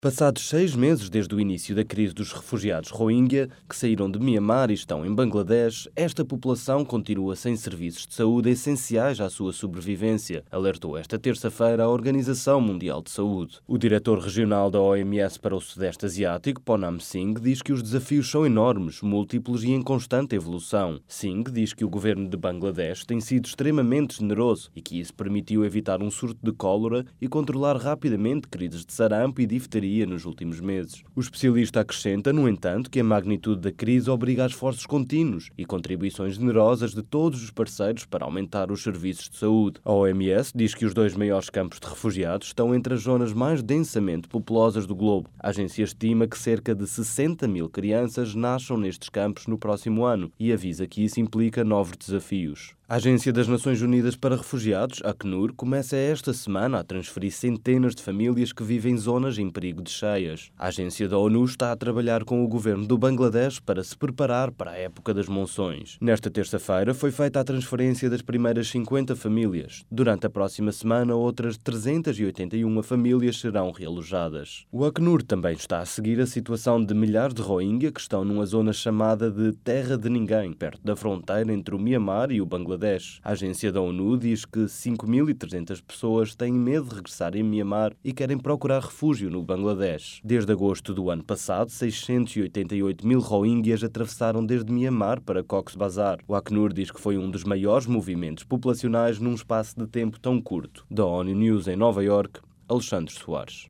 Passados 6 meses desde o início da crise dos refugiados Rohingya, que saíram de Mianmar e estão em Bangladesh, esta população continua sem serviços de saúde essenciais à sua sobrevivência, alertou esta terça-feira a Organização Mundial de Saúde. O diretor regional da OMS para o Sudeste Asiático, Poonam Singh, diz que os desafios são enormes, múltiplos e em constante evolução. Singh diz que o governo de Bangladesh tem sido extremamente generoso e que isso permitiu evitar um surto de cólera e controlar rapidamente crises de sarampo e difteria nos últimos meses. O especialista acrescenta, no entanto, que a magnitude da crise obriga a esforços contínuos e contribuições generosas de todos os parceiros para aumentar os serviços de saúde. A OMS diz que os 2 maiores campos de refugiados estão entre as zonas mais densamente populosas do globo. A agência estima que cerca de 60 mil crianças nasçam nestes campos no próximo ano e avisa que isso implica novos desafios. A Agência das Nações Unidas para Refugiados, Acnur, começa esta semana a transferir centenas de famílias que vivem em zonas em perigo de cheias. A agência da ONU está a trabalhar com o governo do Bangladesh para se preparar para a época das monções. Nesta terça-feira foi feita a transferência das primeiras 50 famílias. Durante a próxima semana, outras 381 famílias serão realojadas. O Acnur também está a seguir a situação de milhares de Rohingya que estão numa zona chamada de Terra de Ninguém, perto da fronteira entre o Mianmar e o Bangladesh. A agência da ONU diz que 5.300 pessoas têm medo de regressar em Mianmar e querem procurar refúgio no Bangladesh. Desde agosto do ano passado, 688 mil Rohingyas atravessaram desde Mianmar para Cox's Bazar. O Acnur diz que foi um dos maiores movimentos populacionais num espaço de tempo tão curto. Da ONU News em Nova Iorque, Alexandre Soares.